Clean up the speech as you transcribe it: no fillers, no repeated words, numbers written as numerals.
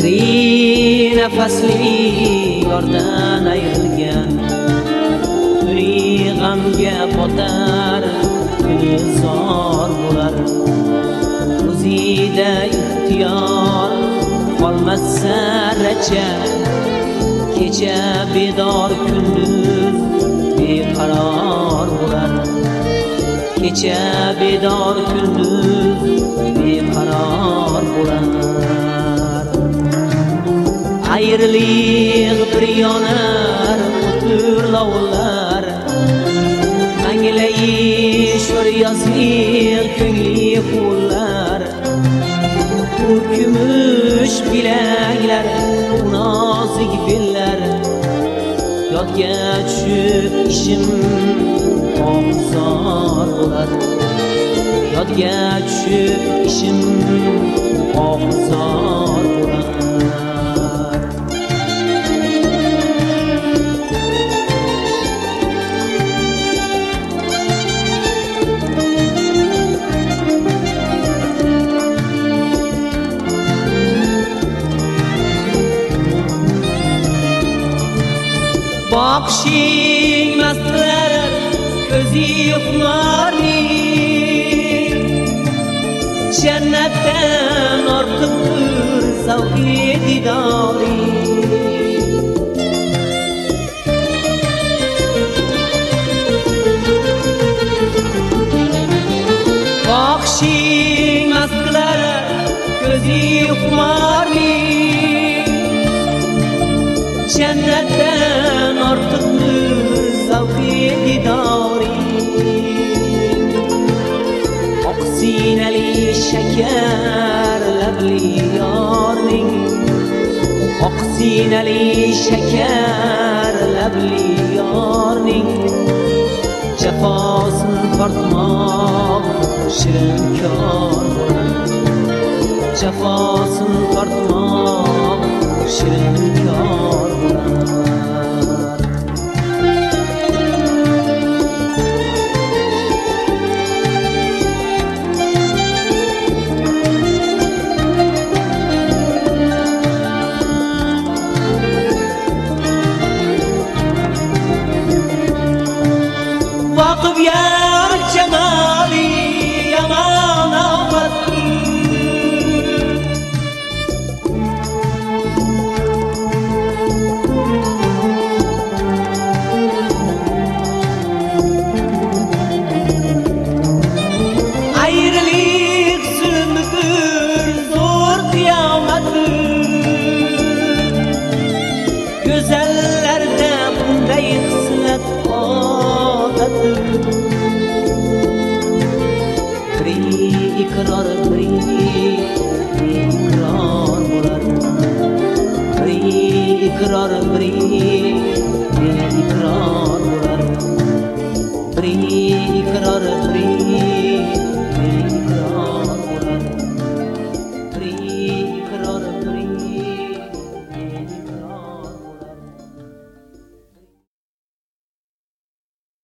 biri nafasli yordan ayrilgan, biri g'amga botar, biri zor bo'lar. O'zida ixtiyor qolmas zarracha, kecha bedor kunduz beqaror bo'lar. Kecha bedor kunduz beqaror bo'lar. Ayriliq bir yonar o'tir lovullar, anglayish bir yozliq ko'ngli qullar. U kumush bilaklar, nozik bellar, yodga tushib ishim og'zor bo'lar. Yodga tushib ishim og'zor bo'lar. Bakışing mastlar, ko'zi xumorning, jannatdan ortiqdir zavqi didoring. Bakışing mastlar, ko'zi xumorning, jannatdan ortiqdir zavqi didoring. Oq sinali shakar labli yorning, oq sinali shakar labli yorning. Jafosin tortmoq shirin kor bo'lar, jafosin tortmoq shirin kor bo'lar. Vaqif yar jamali yaman ofatdir, ayriliq zulmdir, zo'r qiyomatdir. Go'zallarda bunday xislat odatdir. Biri iqror, biri iqror bo'lar. Biri iqror, biri iqror bo'lar. Biri iqror, biri